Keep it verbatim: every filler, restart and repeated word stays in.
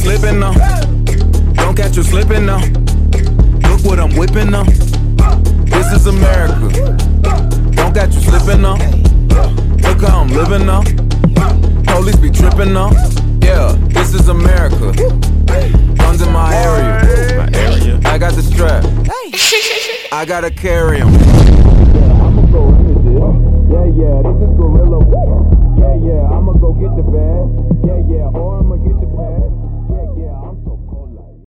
slipping now. Don't catch you slipping now. Look what I'm whipping now. This is America. Don't catch you slipping now. Look how I'm living now. Police be tripping now. Yeah, this is America. Guns in my area. My area. I got the strap. I gotta carry 'em. Yeah, I'ma go hit this. Yeah, yeah, this is Gorilla. Yeah, yeah, I'ma go get the bag. Yeah, yeah.